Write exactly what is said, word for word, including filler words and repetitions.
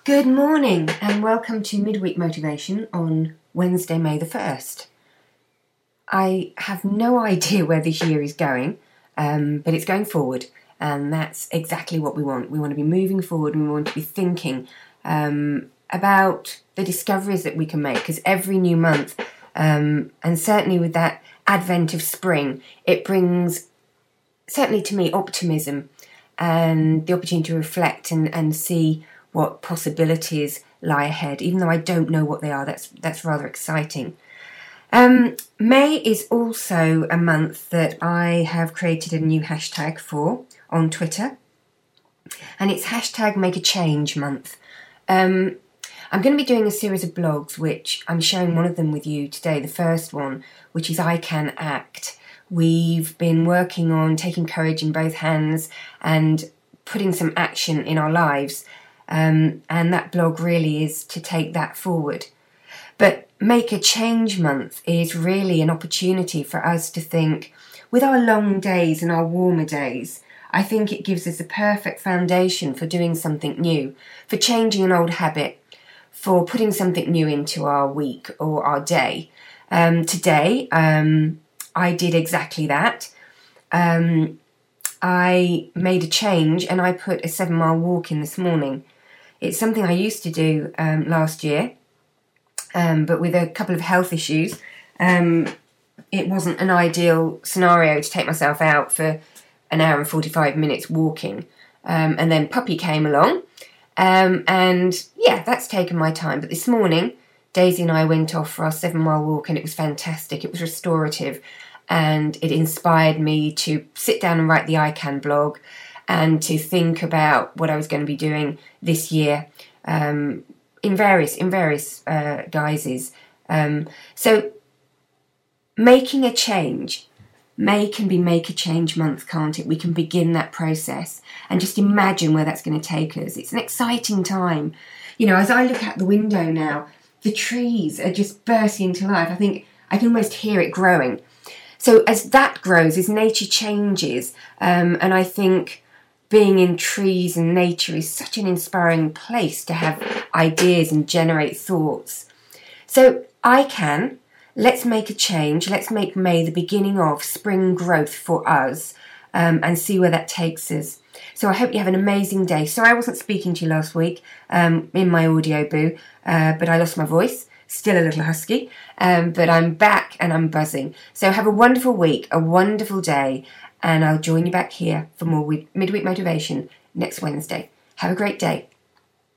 Good morning and welcome to Midweek Motivation on Wednesday, May the first. I have no idea where this year is going, um, but it's going forward, and that's exactly what we want. We want to be moving forward and we want to be thinking um, about the discoveries that we can make, because every new month, um, and certainly with that advent of spring, it brings, certainly to me, optimism and the opportunity to reflect and, and see what possibilities lie ahead. Even though I don't know what they are, that's that's rather exciting. Um, May is also a month that I have created a new hashtag for on Twitter, and it's hashtag Make a Change Month. Um, I'm going to be doing a series of blogs, which I'm sharing one of them with you today, the first one, which is I Can Act. We've been working on taking courage in both hands and putting some action in our lives. Um, and that blog really is to take that forward. But Make a Change Month is really an opportunity for us to think, with our long days and our warmer days, I think it gives us a perfect foundation for doing something new, for changing an old habit, for putting something new into our week or our day. Um, today, um, I did exactly that. Um, I made a change and I put a seven mile walk in this morning. It's something I used to do um, last year, um, but with a couple of health issues, um, it wasn't an ideal scenario to take myself out for an hour and forty-five minutes walking. Um, and then Puppy came along, um, and yeah, that's taken my time. But this morning, Daisy and I went off for our seven mile walk, and it was fantastic. It was restorative, and it inspired me to sit down and write the I Can blog, and to think about what I was going to be doing this year um, in various in various uh, guises. Um, so making a change, May can be Make a Change Month, can't it? We can begin that process and just imagine where that's going to take us. It's an exciting time. You know, as I look out the window now, the trees are just bursting into life. I think I can almost hear it growing. So as that grows, as nature changes, um, and I think being in trees and nature is such an inspiring place to have ideas and generate thoughts. So I can, let's make a change. Let's make May the beginning of spring growth for us, um, and see where that takes us. So I hope you have an amazing day. Sorry I wasn't speaking to you last week um, in my audio boo, uh, but I lost my voice. Still a little husky, um, but I'm back and I'm buzzing. So have a wonderful week, a wonderful day, and I'll join you back here for more Midweek Motivation next Wednesday. Have a great day.